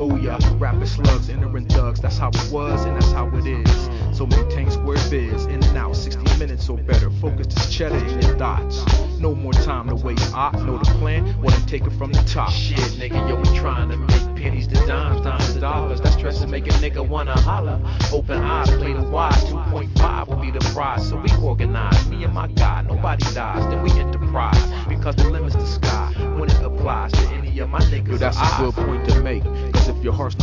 Oh yeah, rapping slugs, entering thugs, that's how it was and that's how it is. So maintain square biz, in and out, 60 minutes or better. Focus this cheddar in your thoughts. No more time to waste. I know the plan, well then take it from the top. Shit, nigga, yo, we trying to make pennies to dimes, dimes to dollars. That stress will make a nigga wanna holler. Open eyes, play the wise, 2.5 will be the prize. So we organize, me and my guy, nobody dies, then we enterprise. Because the limit's the sky, when it applies to any of my niggas. Yo, that's a good point to make. Cause if your heart's